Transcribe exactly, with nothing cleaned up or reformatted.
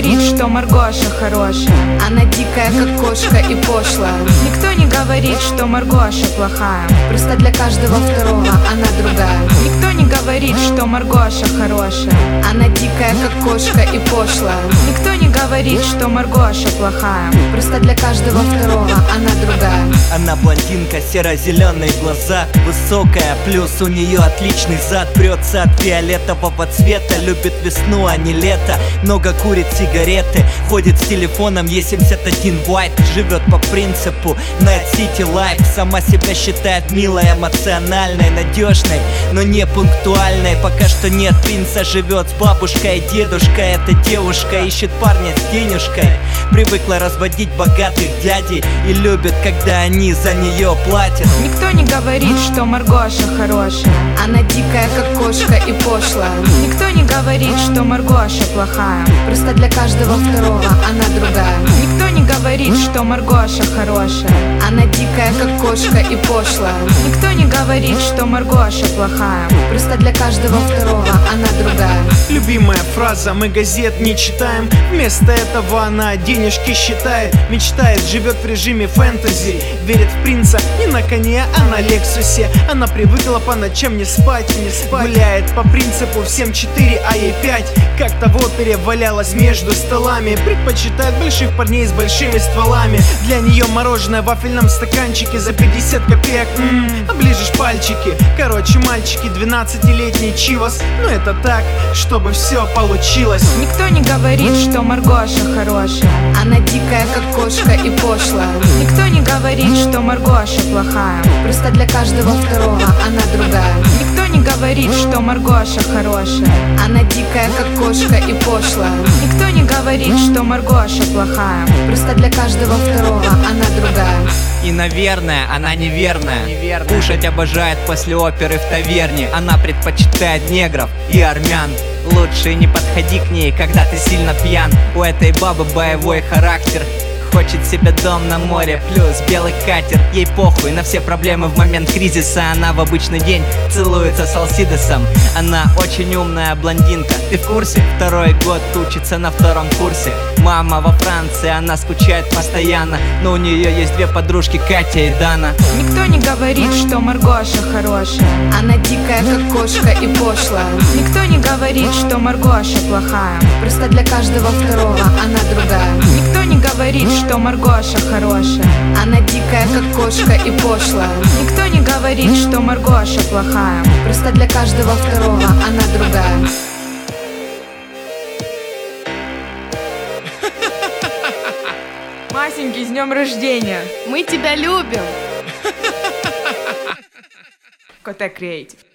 говорит, что Маргоша хорошая. Она дикая, как кошка, и пошлая. Никто не говорит, что Маргоша плохая. Просто для каждого второго она другая. Никто не говорит, что Маргоша хорошая. Она дикая, как кошка, и пошлая. Никто не говорит, что Маргоша плохая. Просто для каждого второго она другая. Она блондинка, серо-зеленые глаза, высокая, плюс у нее отличный зад. Прется от фиолетового цвета, любит весну, а не лето. Много курит сигареты, ходит с телефоном е семьдесят один White. Живет по принципу Night City Life. Сама себя считает милой, эмоциональной, надежной, но не пунктуальной. Пока что нет принца, живет с бабушкой и дедушкой. Эта девушка ищет парня с денежкой. Привыкла разводить богатых дядей и любит, когда они за нее платят. Никто не говорит, что Маргоша хорошая. Она дикая, как кошка, и пошлая. Никто не говорит, что Маргоша плохая. Просто для каждого второго она другая. Никто не говорит, что Маргоша хорошая. Она дикая, как кошка, и пошлая. Никто не говорит, что Маргоша плохая. Просто для каждого второго она другая. Любимая фраза: мы газет не читаем. Вместо этого она денежки считает. Мечтает, живет в режиме фэнтези. Верит в принца не на коне, а на Лексусе. Она привыкла по ночам не спать, не спать. Гуляет по принципу всем четыре, а ей пять. Как-то в опере валялась между столами. Предпочитает больших парней с большими стволами. Для нее мороженое в вафельном стаканчике за пятьдесят копеек. Ммм, оближешь пальчики. Короче, мальчики, двенадцатилетний чивос. Но это так, чтобы все получилось. Никто не говорит, что Маргоша хорошая. Она дикая, как кошка, и пошлая. Никто не говорит, что Маргоша плохая. Просто для каждого второго она другая. Никто не говорит, что Маргоша хорошая. Она дикая, как кошка, и пошлая. Никто не говорит, что Маргоша плохая. Просто для каждого второго она другая. И, наверное, она неверная. неверная Кушать обожает после оперы в таверне. Она предпочитает негров и армян. Лучше не подходи к ней, когда ты сильно пьян. У этой бабы боевой характер. Хочет себе дом на море, плюс белый катер. Ей похуй на все проблемы в момент кризиса. Она в обычный день целуется с Алсидосом. Она очень умная блондинка, ты в курсе? Второй год учится на втором курсе. Мама во Франции, она скучает постоянно. Но у нее есть две подружки, Катя и Дана. Никто не говорит, что Маргоша хорошая. Она дикая, как кошка, и пошлая. Никто не говорит, что Маргоша плохая. Просто для каждого второго она другая. Никто не говорит, что Маргоша хорошая. Она дикая, как кошка, и пошлая. Никто не говорит, что Маргоша плохая. Просто для каждого второго она другая. Масенький, с днем рождения! Мы тебя любим! Коте Креатив.